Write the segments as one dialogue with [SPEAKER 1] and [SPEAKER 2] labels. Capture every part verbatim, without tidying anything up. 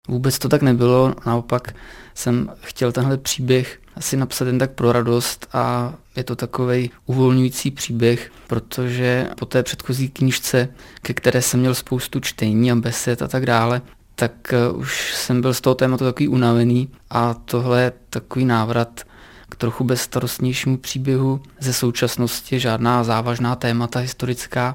[SPEAKER 1] Vůbec to tak nebylo, naopak jsem chtěl tenhle příběh asi napsat jen tak pro radost a je to takovej uvolňující příběh, protože po té předchozí knížce, ke které jsem měl spoustu čtení a besed a tak dále, tak už jsem byl z toho tématu takový unavený a tohle je takový návrat k trochu bezstarostnějšímu příběhu ze současnosti, žádná závažná témata historická,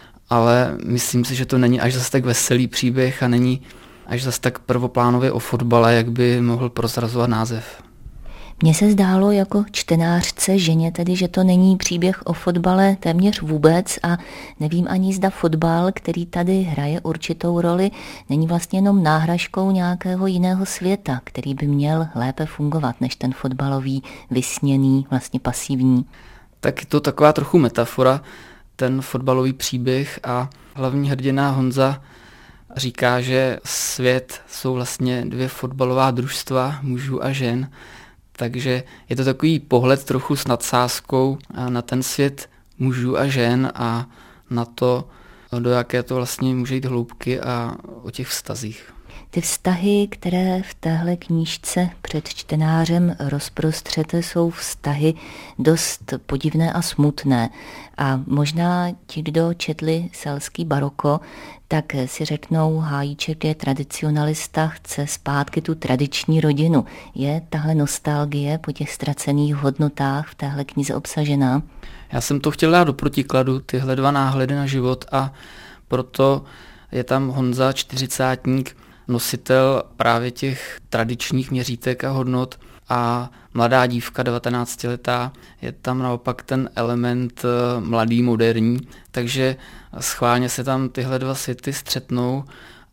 [SPEAKER 1] ale myslím si, že to není až zase tak veselý příběh a není až zase tak prvoplánově o fotbale, jak by mohl prozrazovat název.
[SPEAKER 2] Mně se zdálo jako čtenářce, ženě tedy, že to není příběh o fotbale téměř vůbec a nevím ani zda fotbal, který tady hraje určitou roli, není vlastně jenom náhražkou nějakého jiného světa, který by měl lépe fungovat než ten fotbalový, vysněný, vlastně pasivní.
[SPEAKER 1] Tak je to taková trochu metafora, ten fotbalový příběh a hlavní hrdina Honza říká, že svět jsou vlastně dvě fotbalová družstva mužů a žen, takže je to takový pohled trochu s nadsázkou na ten svět mužů a žen a na to, do jaké to vlastně může jít hloubky a o těch vztazích.
[SPEAKER 2] Ty vztahy, které v téhle knížce před čtenářem rozprostřete, jsou vztahy dost podivné a smutné. A možná ti, kdo četli selský baroko, tak si řeknou, Hájíček je tradicionalista, chce zpátky tu tradiční rodinu. Je tahle nostalgie po těch ztracených hodnotách v téhle knize obsažená?
[SPEAKER 1] Já jsem to chtěl dát do protikladu, tyhle dva náhledy na život a proto je tam Honza čtyřicátník, nositel právě těch tradičních měřítek a hodnot a mladá dívka devatenáctiletá je tam naopak ten element mladý, moderní, takže schválně se tam tyhle dva světy střetnou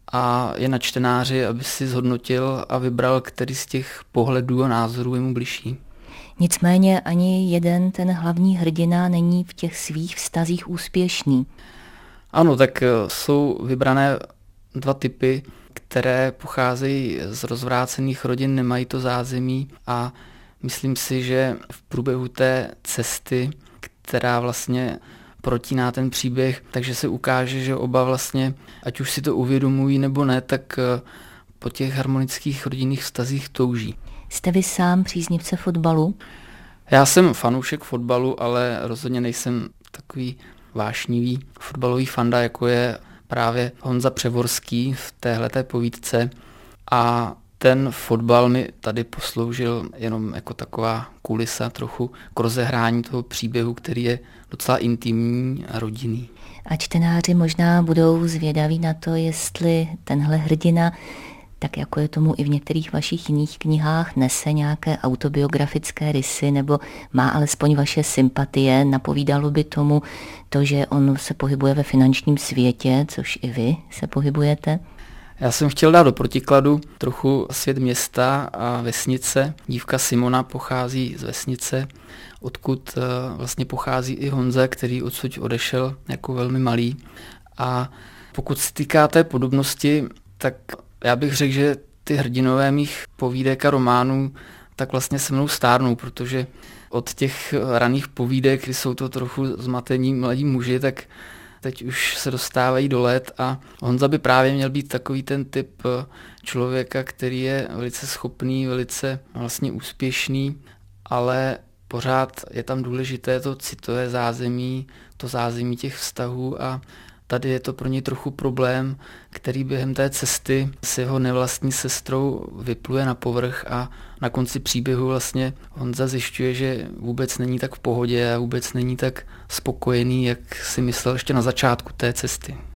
[SPEAKER 1] a je na čtenáři, aby si zhodnotil a vybral, který z těch pohledů a názorů je mu bližší.
[SPEAKER 2] Nicméně ani jeden ten hlavní hrdina není v těch svých vztazích úspěšný.
[SPEAKER 1] Ano, tak jsou vybrané dva typy, které pocházejí z rozvrácených rodin, nemají to zázemí a myslím si, že v průběhu té cesty, která vlastně protíná ten příběh, takže se ukáže, že oba vlastně, ať už si to uvědomují nebo ne, tak po těch harmonických rodinných vztazích touží.
[SPEAKER 2] Jste vy sám příznivce fotbalu?
[SPEAKER 1] Já jsem fanoušek fotbalu, ale rozhodně nejsem takový vášnivý fotbalový fanda, jako je právě Honza Převorský v téhleté povídce a ten fotbal mi tady posloužil jenom jako taková kulisa trochu k rozehrání toho příběhu, který je docela intimní a rodinný.
[SPEAKER 2] A čtenáři možná budou zvědaví na to, jestli tenhle hrdina, tak jako je tomu i v některých vašich jiných knihách, nese nějaké autobiografické rysy nebo má alespoň vaše sympatie. Napovídalo by tomu to, že on se pohybuje ve finančním světě, což i vy se pohybujete?
[SPEAKER 1] Já jsem chtěl dát do protikladu trochu svět města a vesnice. Dívka Simona pochází z vesnice, odkud vlastně pochází i Honza, který odsud odešel jako velmi malý. A pokud se týká té podobnosti, tak já bych řekl, že ty hrdinové mých povídek a románů tak vlastně se mnou stárnou, protože od těch raných povídek, kdy jsou to trochu zmatení mladí muži, tak teď už se dostávají do let a Honza by právě měl být takový ten typ člověka, který je velice schopný, velice vlastně úspěšný, ale pořád je tam důležité to citové zázemí, to zázemí těch vztahů a tady je to pro něj trochu problém, který během té cesty s jeho nevlastní sestrou vypluje na povrch a na konci příběhu vlastně Honza zjišťuje, že vůbec není tak v pohodě a vůbec není tak spokojený, jak si myslel ještě na začátku té cesty.